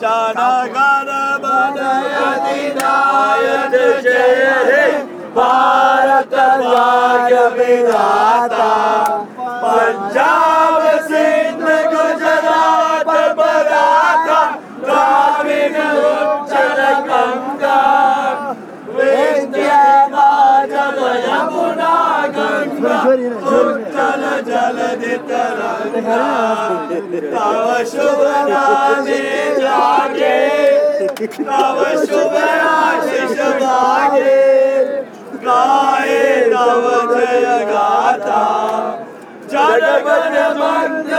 जनगणमनयतिनायक जय हे भारत भाग्य विधाता। पंजाब सिंध गुजरात मराठा द्राविड़ उत्कल गंगा विंध्य हिमाचल यमुना गंगा उत्कल जलधि तरंगा। तव शुभ नामे जागे तव शुभ आशीष भागे गाए तव जय गाथा। जनगण मन